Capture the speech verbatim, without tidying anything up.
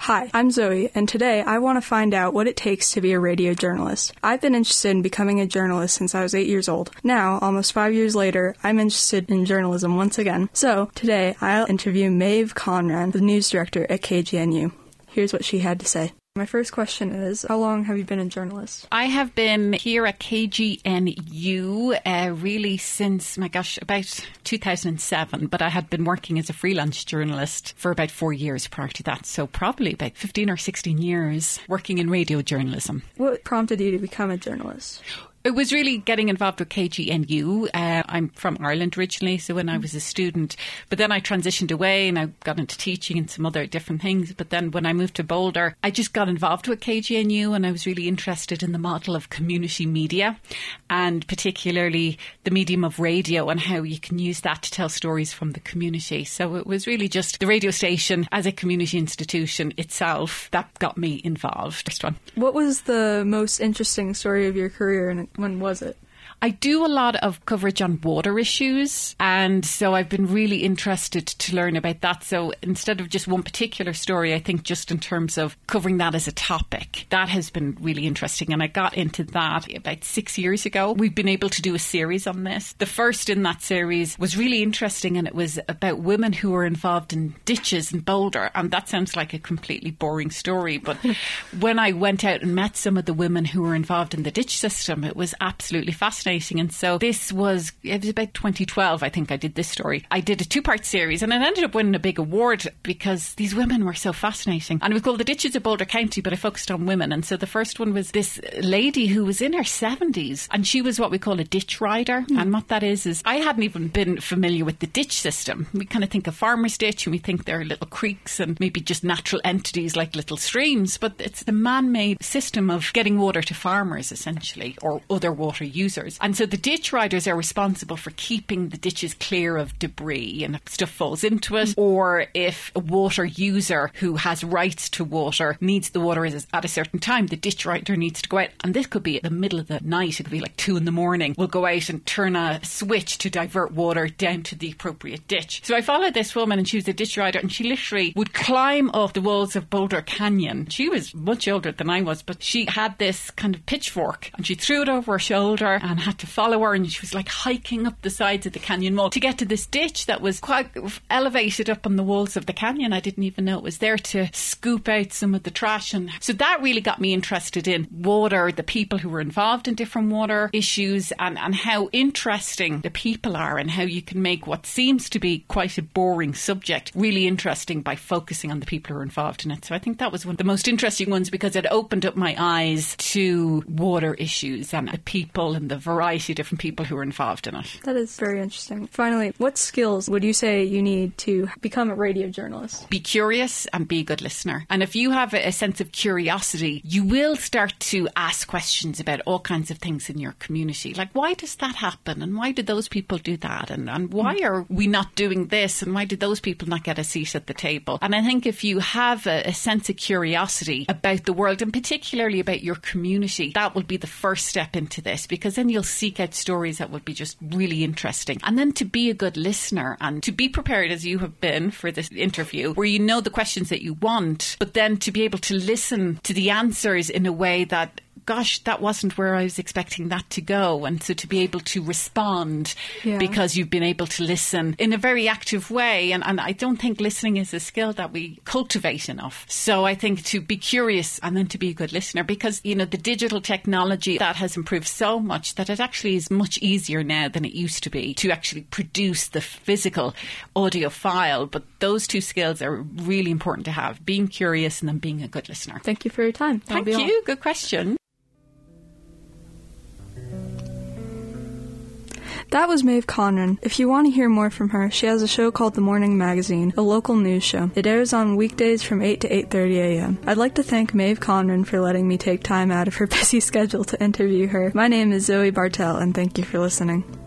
Hi, I'm Zoe, and today I want to find out what it takes to be a radio journalist. I've been interested in becoming a journalist since I was eight years old. Now, almost five years later, I'm interested in journalism once again. So, today I'll interview Maeve Conran, the news director at K G N U. Here's what she had to say. My first question is, how long have you been a journalist? I have been here at K G N U uh, really since, my gosh, about two thousand seven, but I had been working as a freelance journalist for about four years prior to that, so probably about fifteen or sixteen years working in radio journalism. What prompted you to become a journalist? It was really getting involved with K G N U. Uh, I'm from Ireland originally, so when I was a student, but then I transitioned away and I got into teaching and some other different things. But then when I moved to Boulder, I just got involved with K G N U and I was really interested in the model of community media and particularly the medium of radio and how you can use that to tell stories from the community. So it was really just the radio station as a community institution itself that got me involved. First one. What was the most interesting story of your career and when was it? I do a lot of coverage on water issues, and so I've been really interested to learn about that. So instead of just one particular story, I think just in terms of covering that as a topic, that has been really interesting. And I got into that about six years ago. We've been able to do a series on this. The first in that series was really interesting, and it was about women who were involved in ditches in Boulder. And that sounds like a completely boring story, but when I went out and met some of the women who were involved in the ditch system, it was absolutely fascinating. And so this was, it was about twenty twelve, I think I did this story. I did a two-part series and it ended up winning a big award because these women were so fascinating. And it was called The Ditches of Boulder County, but I focused on women. And so the first one was this lady who was in her seventies and she was what we call a ditch rider. Mm. And what that is, is I hadn't even been familiar with the ditch system. We kind of think of farmer's ditch and we think they're little creeks and maybe just natural entities like little streams, but it's the man-made system of getting water to farmers essentially, or other water users. And so the ditch riders are responsible for keeping the ditches clear of debris and if stuff falls into it, or if a water user who has rights to water needs the water at a certain time, the ditch rider needs to go out. And this could be at the middle of the night, it could be like two in the morning. We'll go out and turn a switch to divert water down to the appropriate ditch. So I followed this woman and she was a ditch rider and she literally would climb up the walls of Boulder Canyon. She was much older than I was, but she had this kind of pitchfork and she threw it over her shoulder and had to follow her, and she was like hiking up the sides of the canyon wall to get to this ditch that was quite elevated up on the walls of the canyon. I didn't even know it was there to scoop out some of the trash. And so that really got me interested in water, the people who were involved in different water issues, and, and how interesting the people are and how you can make what seems to be quite a boring subject really interesting by focusing on the people who are involved in it. So I think that was one of the most interesting ones because it opened up my eyes to water issues and the people and the variety of different people who are involved in it. That is very interesting. Finally, what skills would you say you need to become a radio journalist? Be curious and be a good listener. And if you have a sense of curiosity, you will start to ask questions about all kinds of things in your community. Like, why does that happen? And why did those people do that? And, and why are we not doing this? And why did those people not get a seat at the table? And I think if you have a, a sense of curiosity about the world, and particularly about your community, that will be the first step into this, because then you'll seek out stories that would be just really interesting. And then to be a good listener and to be prepared as you have been for this interview, where you know the questions that you want, but then to be able to listen to the answers in a way that, gosh, that wasn't where I was expecting that to go. And so to be able to respond yeah. because you've been able to listen in a very active way. And, and I don't think listening is a skill that we cultivate enough. So I think to be curious and then to be a good listener, because, you know, the digital technology that has improved so much that it actually is much easier now than it used to be to actually produce the physical audio file. But those two skills are really important to have, being curious and then being a good listener. Thank you for your time. Thank you. All. Good question. That was Maeve Conran. If you want to hear more from her, she has a show called The Morning Magazine, a local news show. It airs on weekdays from eight to eight thirty a.m. I'd like to thank Maeve Conran for letting me take time out of her busy schedule to interview her. My name is Zoe Bartell, and thank you for listening.